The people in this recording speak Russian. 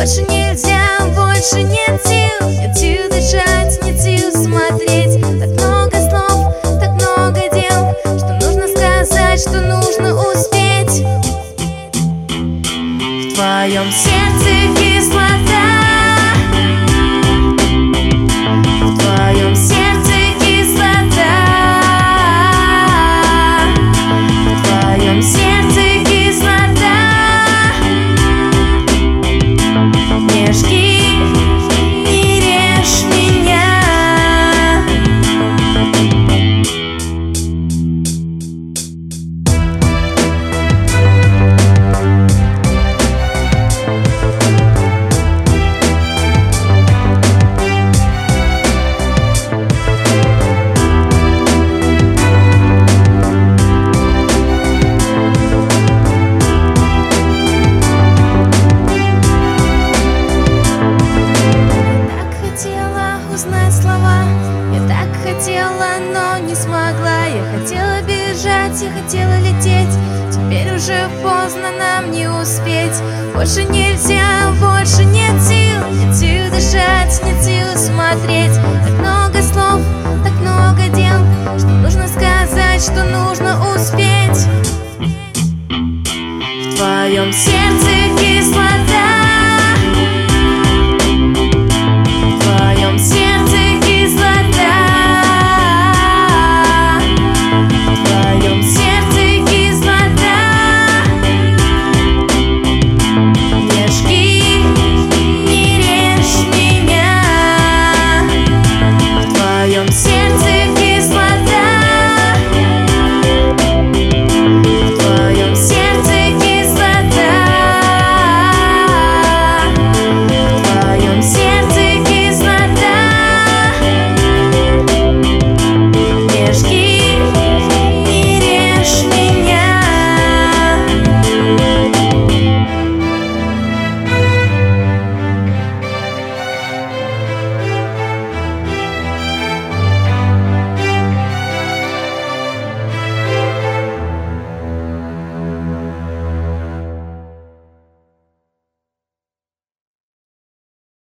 Больше нельзя, больше нет сил дышать, нет сил смотреть. Так много слов, так много дел, что нужно сказать, что нужно успеть. В твоем сердце кислота, в твоем сердце кислота, в твоем сердце кислота. Не жги, не режь меня. Узнать слова, я так хотела, но не смогла. Я хотела бежать, я хотела лететь. Теперь уже поздно, нам не успеть. Больше нельзя, больше нет сил дышать, нет сил смотреть.